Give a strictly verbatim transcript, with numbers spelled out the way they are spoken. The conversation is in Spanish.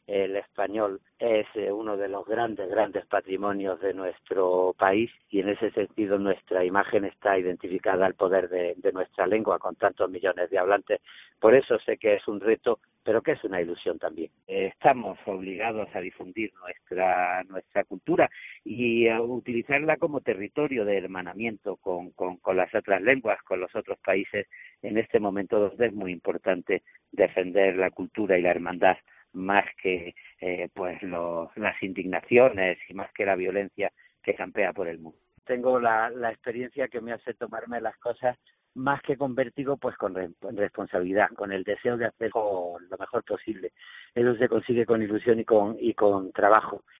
el español es eh, uno de los grandes, grandes patrimonios de nuestro país y en ese sentido nuestra imagen está identificada al poder de, de nuestra lengua con tantos millones de hablantes. Por eso sé que es un reto, pero que es una ilusión también. Eh, estamos obligados a difundir nuestra nuestra cultura y a utilizarla como territorio de hermanamiento con, con, con las otras lenguas, con los otros países, en este momento donde es muy importante defender la cultura y la hermandad más que eh, pues los, las indignaciones y más que la violencia que campea por el mundo. Tengo la, la experiencia que me hace tomarme las cosas más que con vértigo, pues con re- responsabilidad, con el deseo de hacer lo mejor posible. Eso se consigue con ilusión y con y con trabajo.